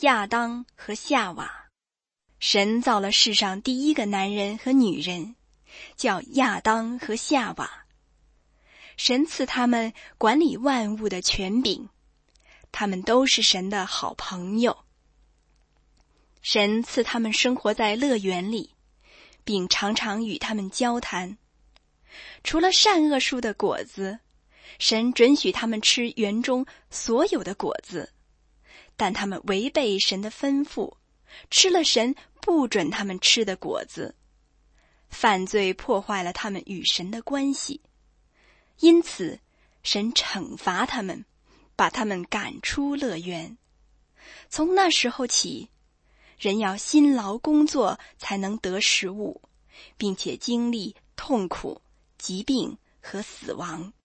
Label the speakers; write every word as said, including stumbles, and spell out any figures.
Speaker 1: 亚当和夏娃。神造了世上第一个男人和女人，叫亚当和夏娃。神赐他们管理万物的权柄，他们都是神的好朋友。神赐他们生活在乐园里，并常常与他们交谈。除了善恶树的果子，神准许他们吃园中所有的果子，但他们违背神的吩咐，吃了神不准他们吃的果子，犯罪破坏了他们与神的关系。因此，神惩罚他们，把他们赶出乐园。从那时候起，人要辛劳工作才能得食物，并且经历痛苦、疾病和死亡。